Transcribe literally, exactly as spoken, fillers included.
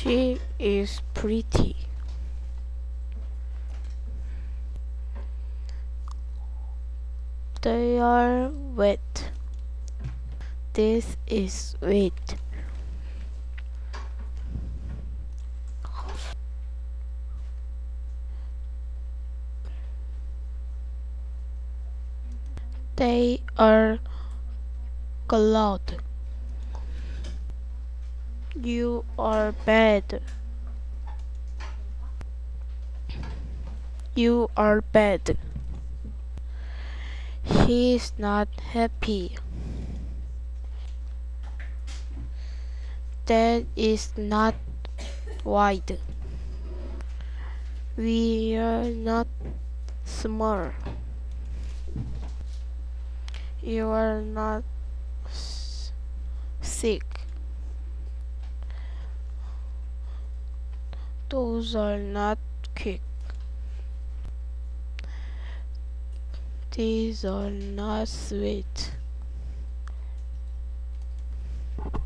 She is pretty. They are wet. This is wet. They are cloud. You are bad. You are bad. He is not happy. That is not wide. We are not small. You are not s- sick. Those are not quick. These are not sweet.